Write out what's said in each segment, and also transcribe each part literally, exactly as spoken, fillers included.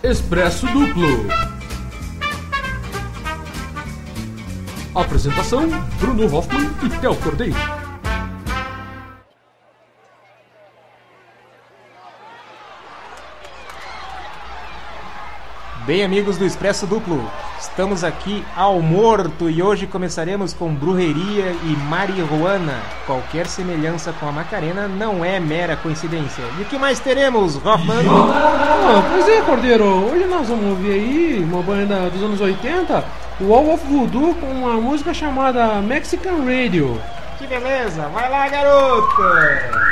Expresso Duplo. Apresentação: Bruno Hoffman e Theo Cordeiro. Bem, amigos do Expresso Duplo, estamos aqui ao morto e hoje começaremos com brujeria e marihuana. Qualquer semelhança com a Macarena não é mera coincidência. E o que mais teremos, Hoffman? Ah, pois é, Cordeiro, hoje nós vamos ouvir aí uma banda dos anos oitenta, Wall of Voodoo, com uma música chamada Mexican Radio. Que beleza, vai lá, garota!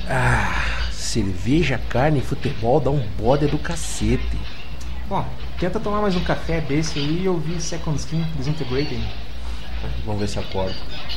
Ah, cerveja, carne e futebol dá um bode do cacete. Bom, tenta tomar mais um café desse aí e ouvir Second Skin Disintegrating. Vamos ver se acorda.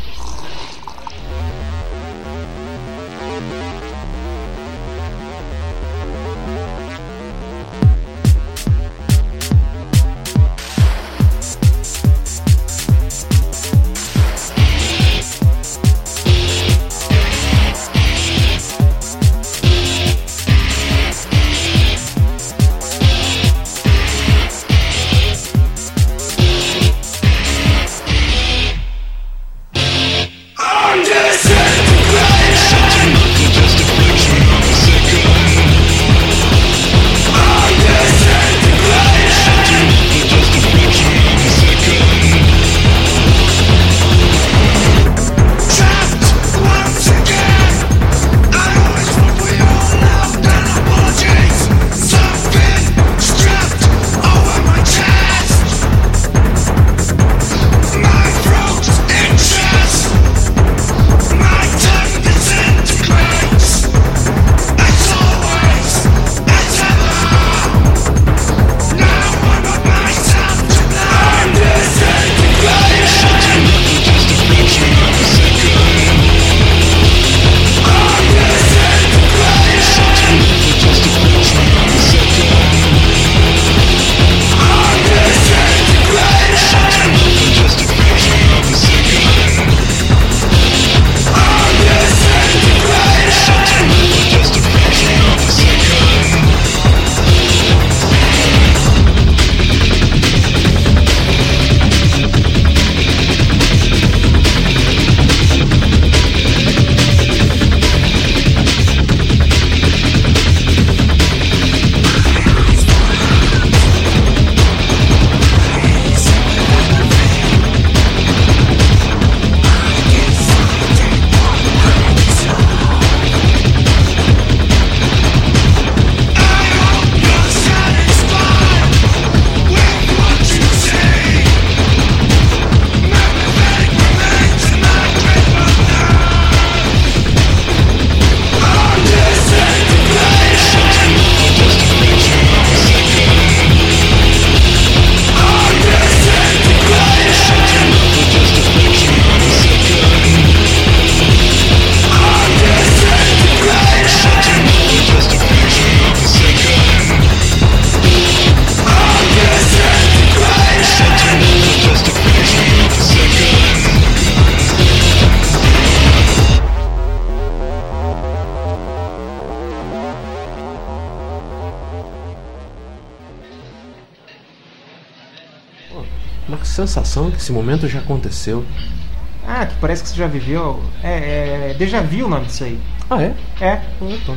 Uma sensação que esse momento já aconteceu. Ah, que parece que você já viveu. É, é déjà vu o nome disso aí. Ah, é? É. Ah, então.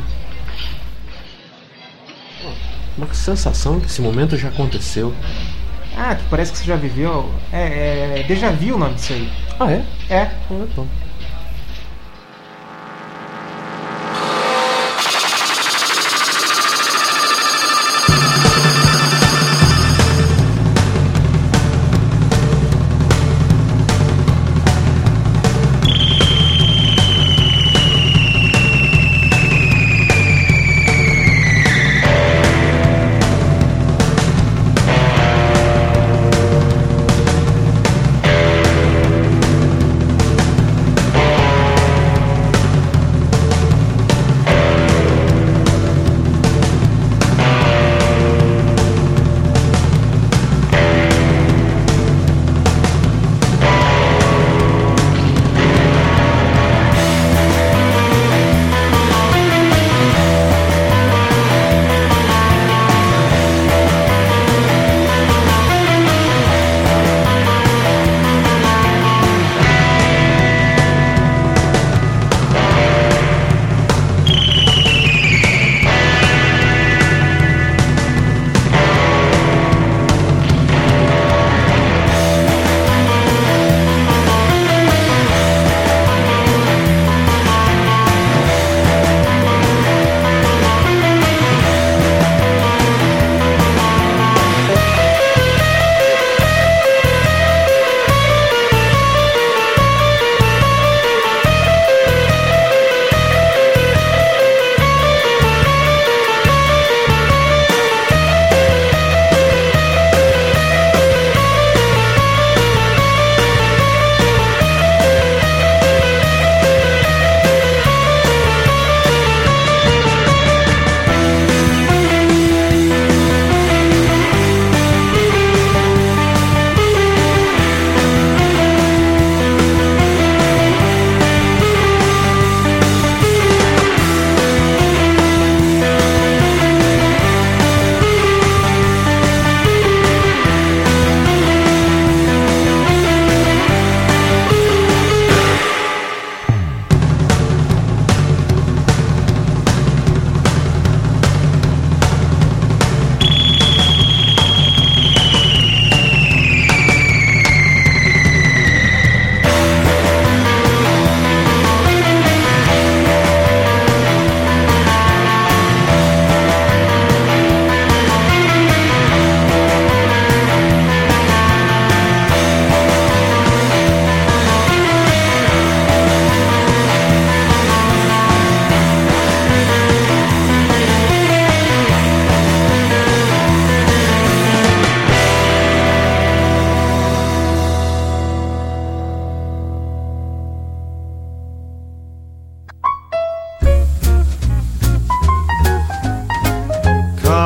Uma sensação que esse momento já aconteceu. Ah, que parece que você já viveu. É, é déjà vu o nome disso aí. Ah, é? É. Ah, então.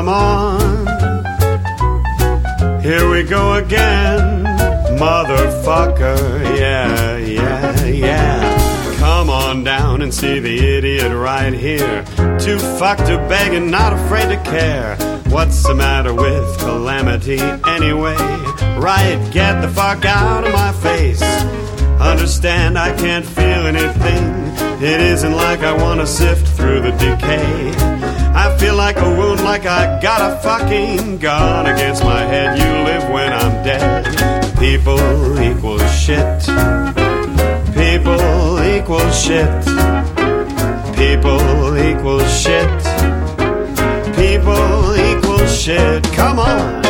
come on. Here we go again, motherfucker, yeah, yeah, yeah. Come on down and see the idiot right here. Too fucked to beg and not afraid to care. What's the matter with calamity anyway? Right, get the fuck out of my face. Understand I can't feel anything. It isn't like I wanna sift through the decay. I feel like a wound, like I got a fucking gun against my head. You live when I'm dead. People equal shit. People equal shit. People equal shit. People equal shit. Come on.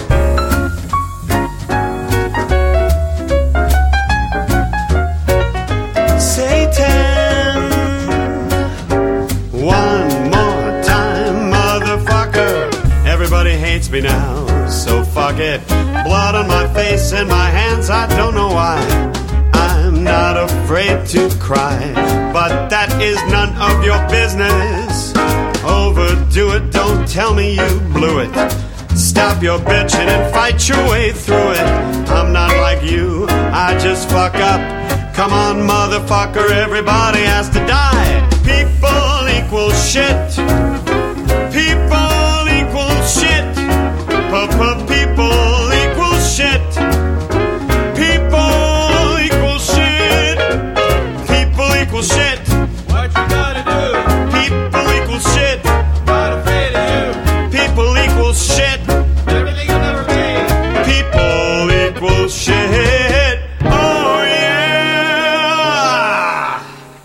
Me now, so fuck it. Blood on my face and my hands, I don't know why. I'm not afraid to cry, but that is none of your business. Overdo it, don't tell me you blew it. Stop your bitching and fight your way through it. I'm not like you, I just fuck up. Come on, motherfucker, everybody has to die. People equal shit. People equal shit. People equal shit. People equal shit. People equal shit. What you gotta do? People equal shit. Not afraid of you. People equal shit. Everything you'll never be. People equal shit. Oh yeah.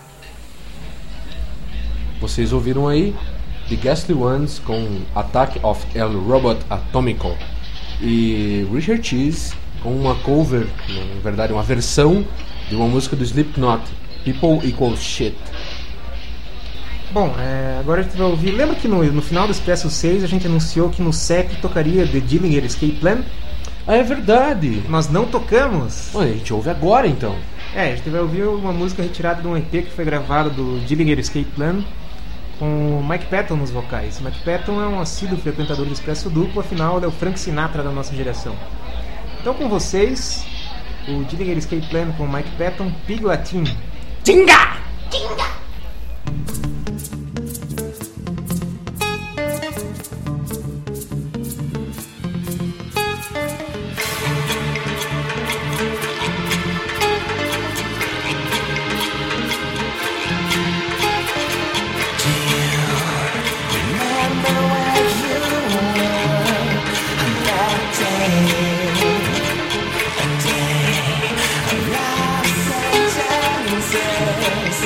Vocês ouviram aí The Ghastly Ones com Attack of El Robot Atomico e Richard Cheese com uma cover, na verdade uma versão de uma música do Slipknot, People Equal Shit. Bom, é, agora a gente vai ouvir. Lembra que no, no final do Expresso seis a gente anunciou que no C E P tocaria The Dillinger Escape Plan? Ah, é verdade. Nós não tocamos. Bom, a gente ouve agora então. É, a gente vai ouvir uma música retirada de um E P que foi gravado do Dillinger Escape Plan, com o Mike Patton nos vocais. Mike Patton é um assíduo frequentador do Expresso Duplo, afinal ele é o Frank Sinatra da nossa geração. Então com vocês, o Dillinger Escape Plan com o Mike Patton, Pig Latin. Tinga! Tinga! Sentences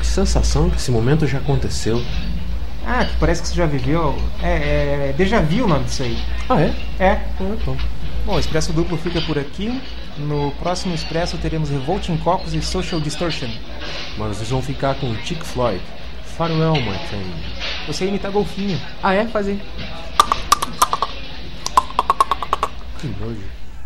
sensação que esse momento já aconteceu. Ah, que parece que você já viveu. É, é déjà vu o nome disso aí. Ah, é? É. Ah, então. Bom, o Expresso Duplo fica por aqui. No próximo Expresso teremos Revolting Cocos e Social Distortion. Mas vocês vão ficar com Chick Floyd. Farewell, my friend. Você imita golfinho. Ah, é? Faz aí. Que nojo.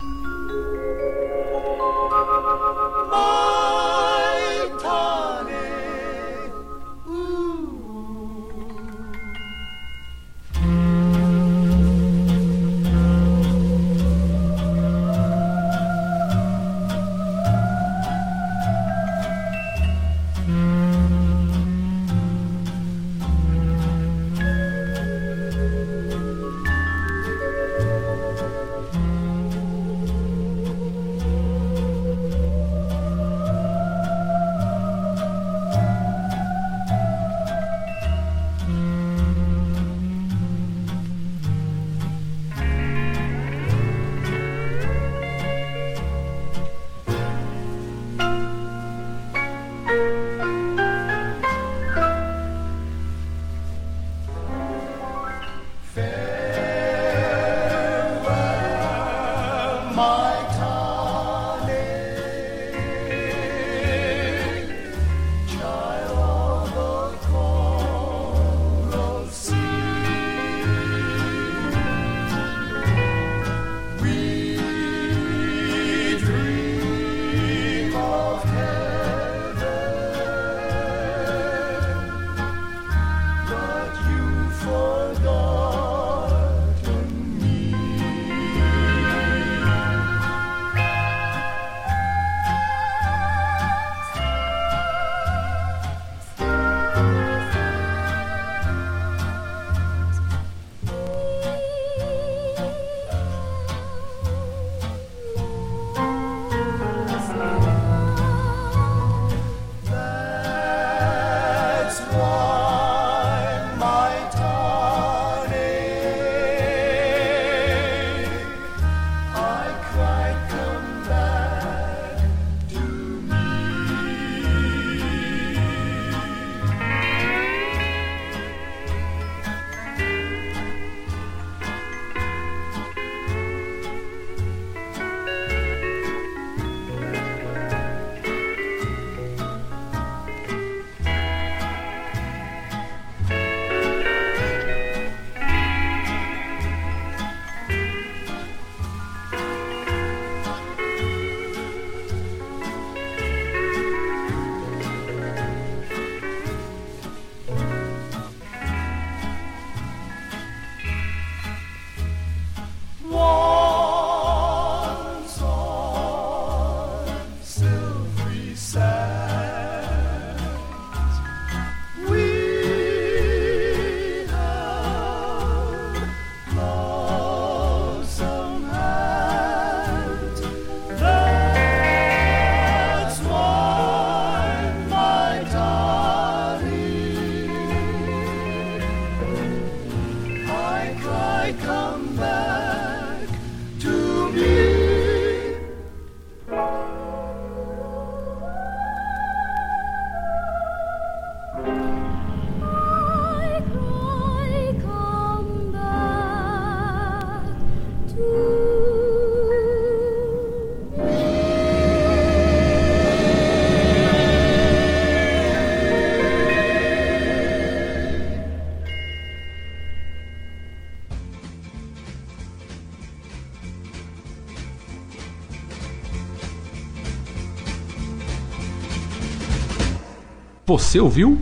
Você ouviu?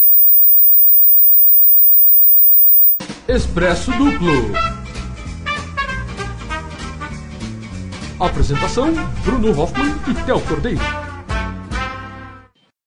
Expresso Duplo. Apresentação: Bruno Hoffman e Theo Cordeiro.